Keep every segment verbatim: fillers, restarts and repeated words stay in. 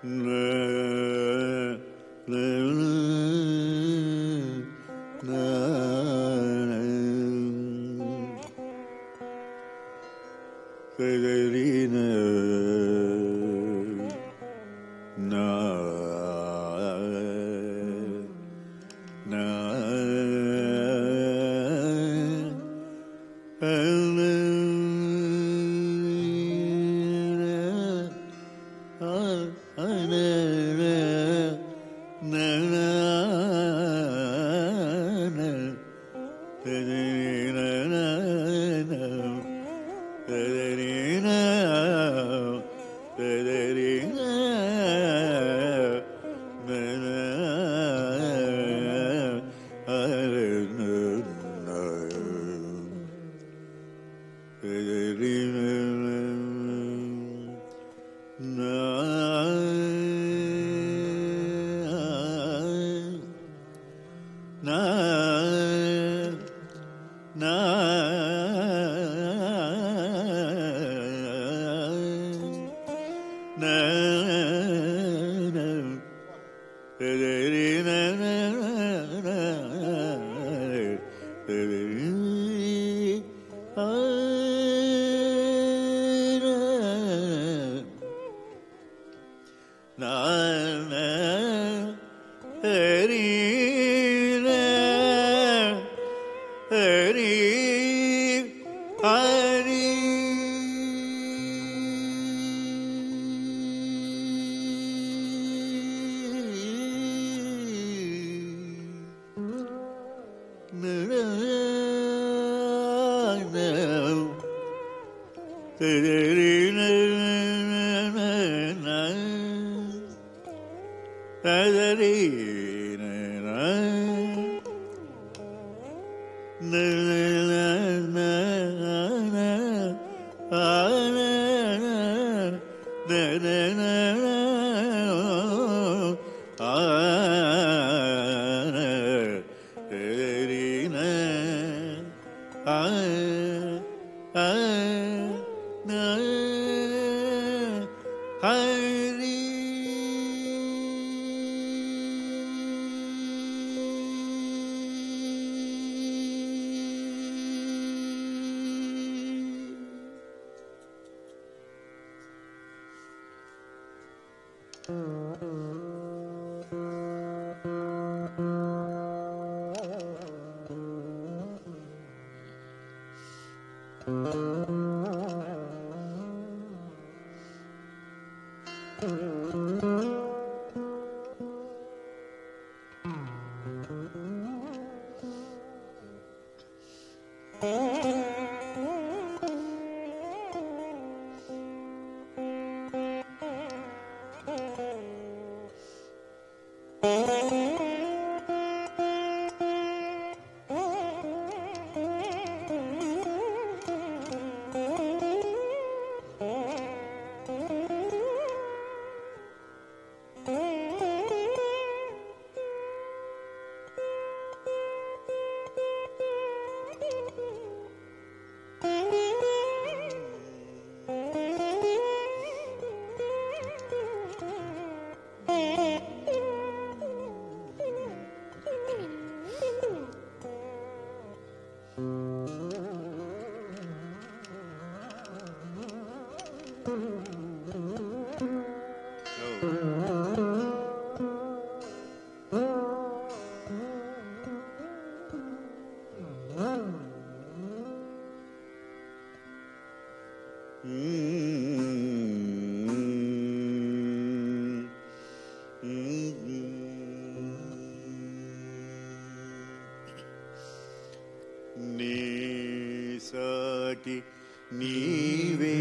నీవే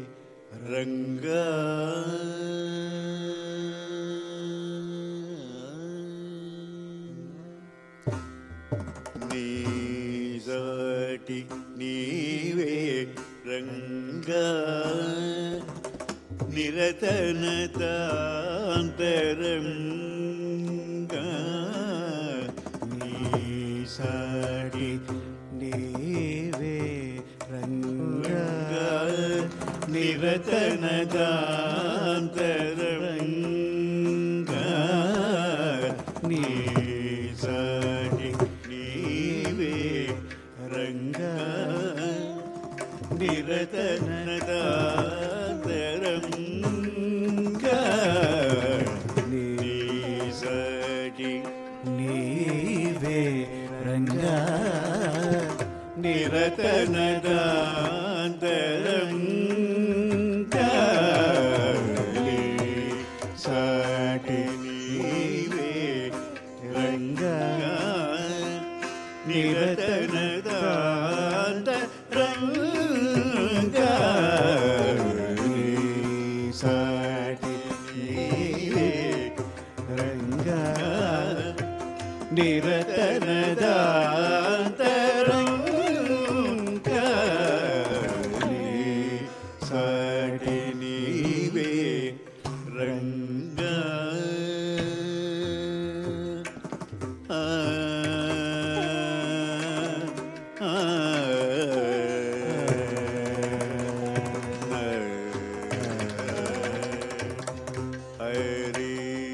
రంగా నీ సాటి నీవే రంగా నిరతనతాంతరంగా నీ సాటి నీవే రంగా నిరతనతాంతరంగా నిరతనదాంతరంగలి సాటి నీవే రంగా నిరతనదాంతరంగలి సాటి నీవే రంగా నిరతనదాంతరంగలి సాటి నీవే రంగా ఆ ఆ హరి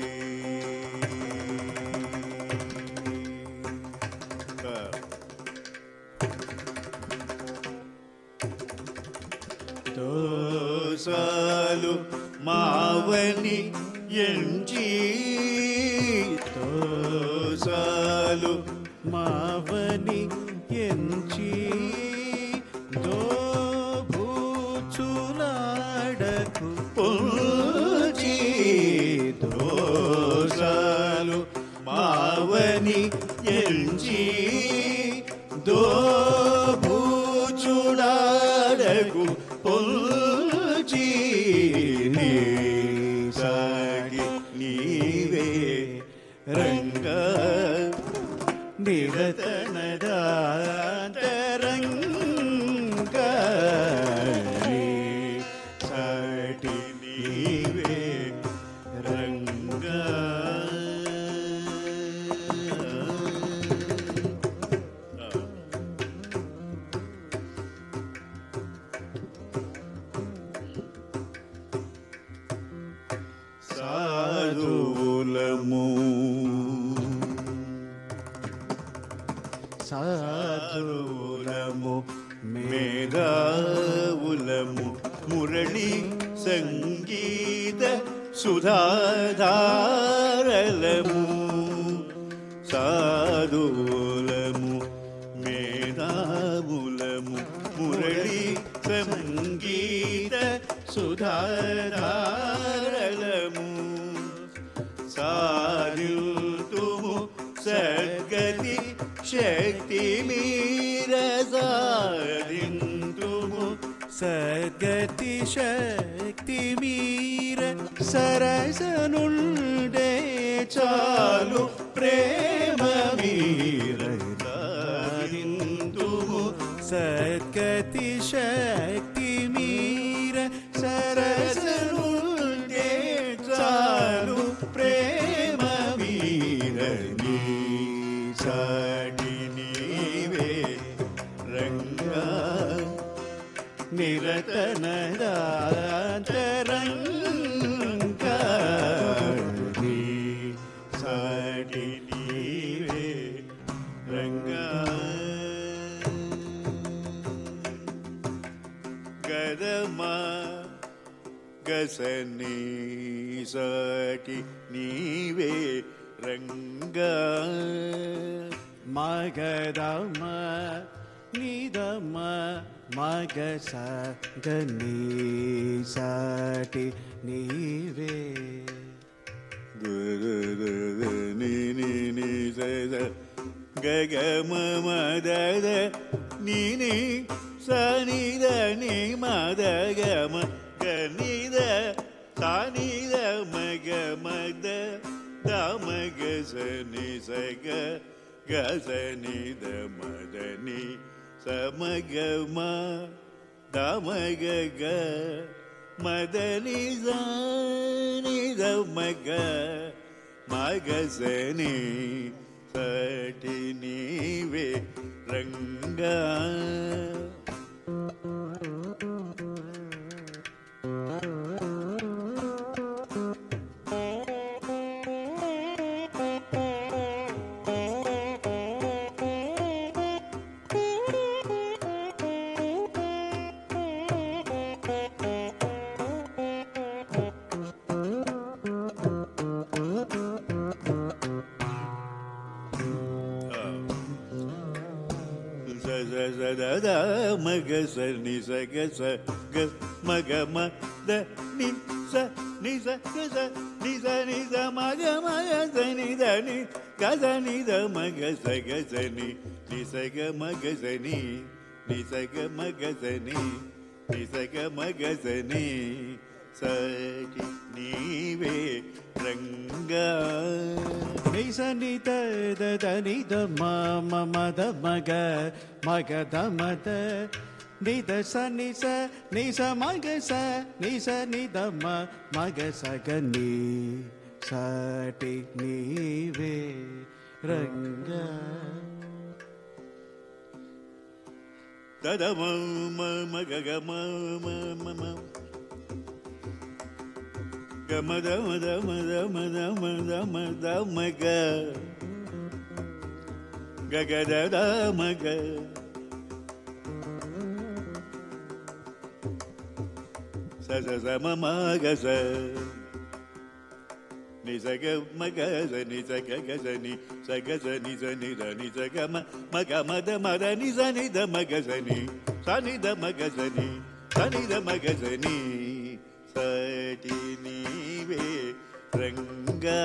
దోసాలు మావని ఎంచి దోసాలు మావని ఎంచి దోభూచులాడకు పోచి దోసాలు మావని ఎంచి దోభూచులాడకు పొల్చి సాగి నీవే రంగా నిరతనదాంతరంగలి సాటి నీవే రంగా సాధువులము సాధువులము మేధావులము మురళి సంగీత సుధాధారలము సాధువులము మేధావులము మురళి సంగీత సుధాధారలము సాధితుము సద్గతి శక్తి మీర సాధింతుము సద్గతి శక్తి మీర సరసనుండే చాలు ప్రేమ మీర సాధింతుము సద్గతి శక్తి మీర సరసనుండే చాలు ప్రేమ మీర నీ సాటి నీవే రంగా నిరతనదాంతరంగలి సాటి నీవే రంగా గదమా గసని సాటి నీవే రంగా మగదమ నిదమ మగస గని సాటి నీవే ని ని ని గగమ మదద ని ని సనిద ని మదగమ గనిద సానిద మగ మద దమ గసని సగ గసని ద మదని సమగమ దమ గగ మదని సాని ద మగ మగసని సటి నీవే Ranga da maga sa ni sa ga sa ga maga ma da ni sa ni sa ga sa ni sa ni sa maga maga sa ni da ni ga sa ni da maga sa ga sa ni ni sa ga maga sa ni ni sa ga maga sa ni ni sa ga maga sa ni sa ni ve ranga ni sa ni da da da ni da ma ma ma da ma ga ma ga da ma da ni da sa ni sa ni sa ma ga sa ni sa ni da ma ma ga sa ga ni sa ti ni ve ranga da da ma ma ma ga ga ma ma ma ma ga ma da ma da ma da ma da ma da ma da ma ga ga ga da da ma ga sa sa sa ma ma ga sa ni sa ga ma ga sa ni sa ga ga sa ni sa ga sa ni sa ni da ni sa ga ma ma ga ma da ma da ni sa ni da ma ga sa ni sa ni da ma ga sa ni sa ni da ma ga sa ni sa ti ni ve ranga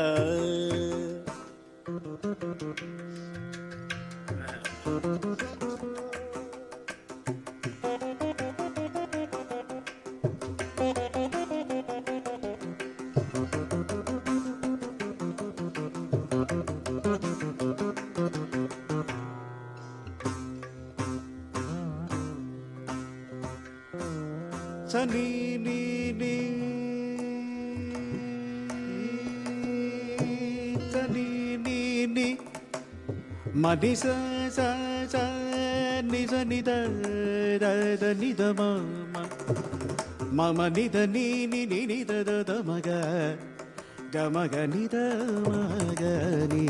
sa ni ni ni sa ni ni ni ma ni sa sa sa ni sa ni da da da ni da ma ma ma ma ni da ni ni ni ni da da da ma ga ga ma ga ni da ma ga ni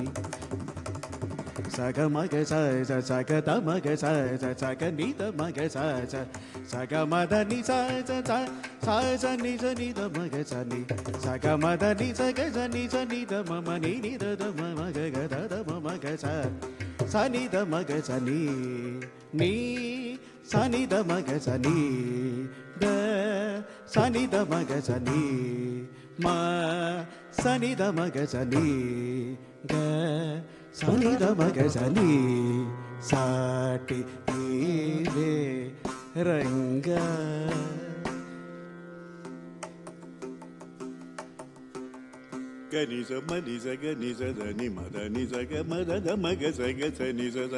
sa ga ma ga sa sa sa ga da ma ga sa sa sa ga ni da ma ga sa sa sa ga ma da ni sa sa sa sa sa ni sa ni da ma ga sa ni sa ga ma da ni sa ga sa ni sa ni da ma ma ni ni da da ma ma ga ga da da ma ma ga sa sa ni da ma ga sa ni ni sa ni da ma ga sa ni da sa ni da ma ga sa ni ma sa ni da ma ga sa ni ga sa ni da ma ga sa ni sa ti ni ve ranga ga ni sa ma ni sa ga ni sa da ni ma da ni sa ga ma da da ma ga sa ga sa ni sa sa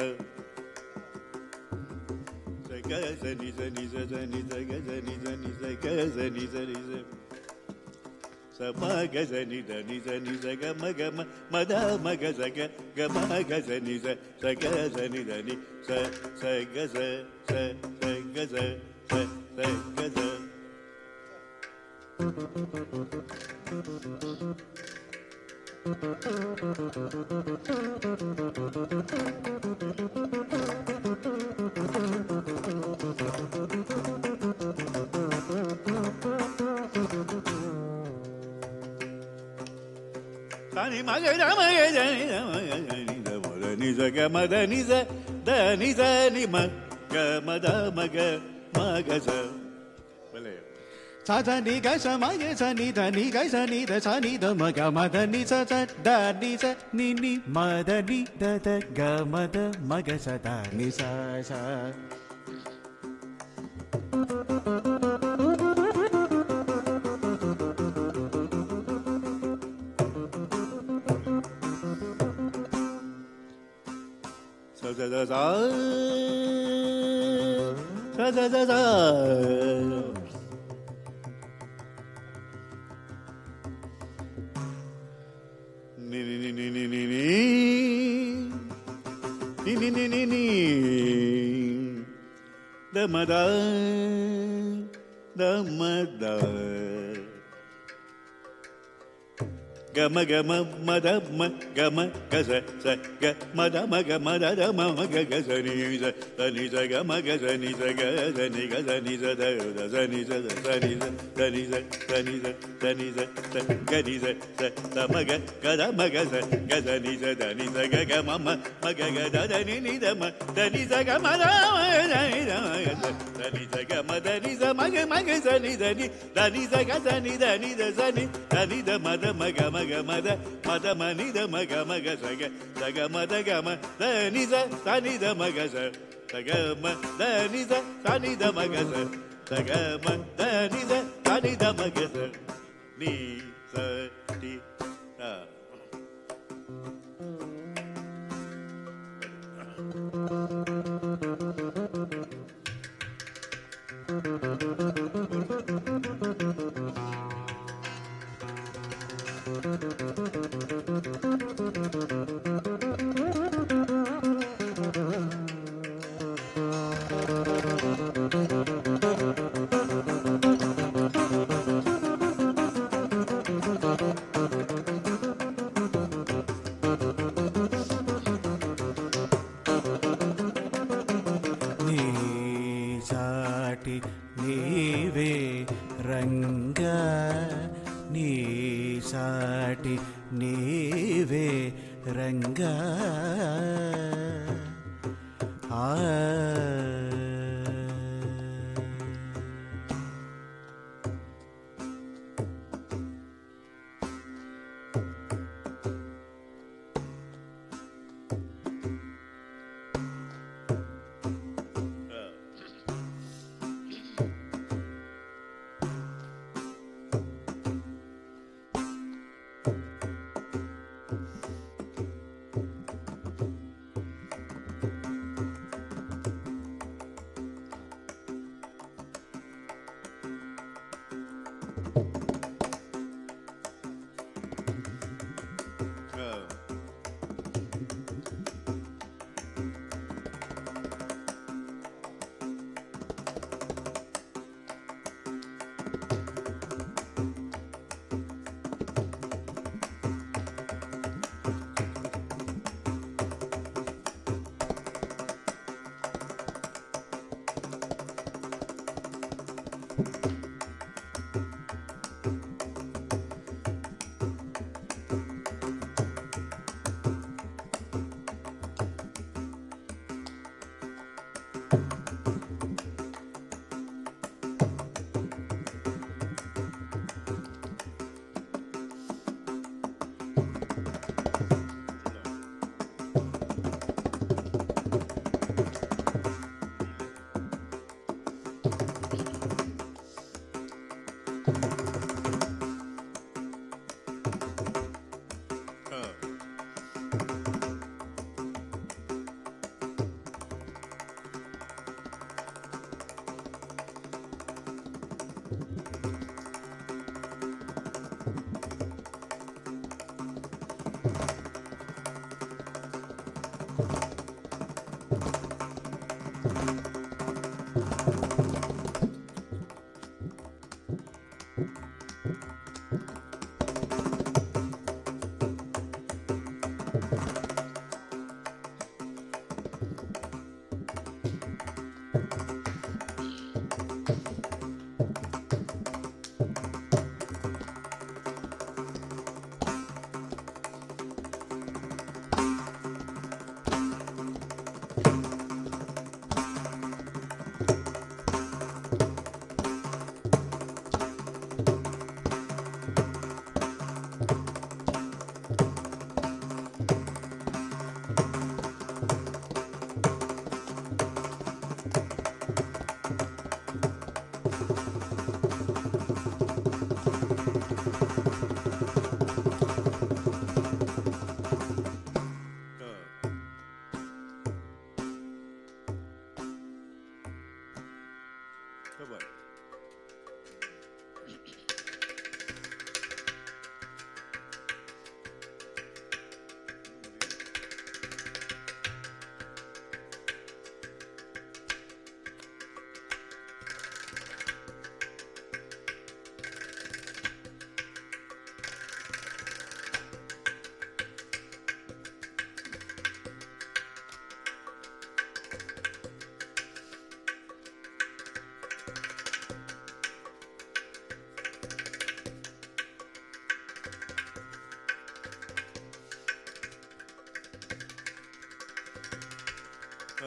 sa ga sa ni sa ni sa sa ni sa ga sa ni sa ni sa ga sa ni sa ni sa sa ma ga sa ni da ni sa ni sa ga ma ga ma ma da ma ga sa ga ga ma ga sa ni sa sa ga sa ni da ni sa sa ga sa sa sa ga sa sa sa ga sa Sani ma ga da ma ga da ni da ma ga ni da ma da ni sa ga ma da ni sa da ni sa ni ma ga ma da ma ga ma ga sa sa sa ni ga sa ma ga sa ni da ni ga sa ni da sa ni da ma ga ma da ni sa sa da ni sa ni ni ma da ni da da ga ma da ma ga sa da ni sa sa sa sa sa sa sa sa sa sa ni ni ni ni ni ni ni ni ni ni ni ni da ma da da ma da gama gama mada ma gama gaza sa ga mada ma ga mada da ma ma ga ga sa ni sa sa ni sa ga ma ga sa ni sa ga sa ni ga sa ni sa da da sa ni sa sa ni sa sa ni sa sa ni sa sa ni sa sa ga ni sa sa sa ma ga ga da ma ga sa ga sa ni sa da ni sa ga ga ma ma ma ga ga da da ni ni da ma da ni sa ga ma da ma da ni da ma ga sa da ni sa ga ma da ni sa ma ga ma ga sa ni da ni da ni sa ga sa ni da ni da sa ni da ni da ma da ma ga ma ga ma da ma da ma ni da ma ga ma ga sa ga sa ga ma da ga ma da ni sa sa ni da ma ga sa sa ga ma da ni sa sa ni da ma ga sa sa ga ma da ni sa sa ni da ma ga sa ni sa ti da.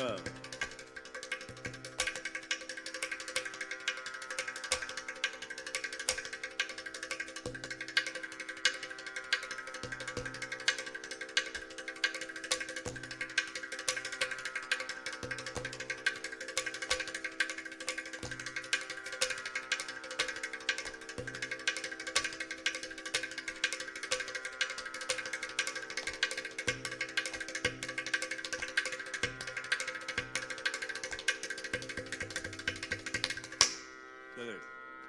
Oh. Correct.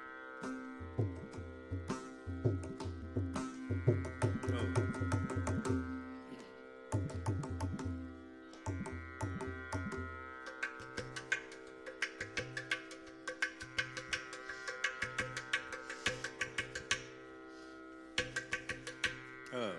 Oh. Oh.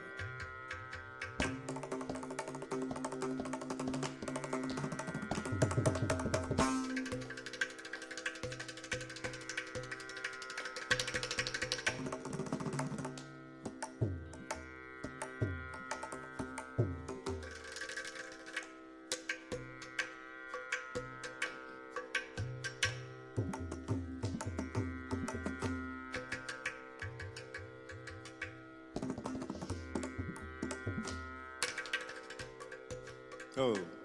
Oh.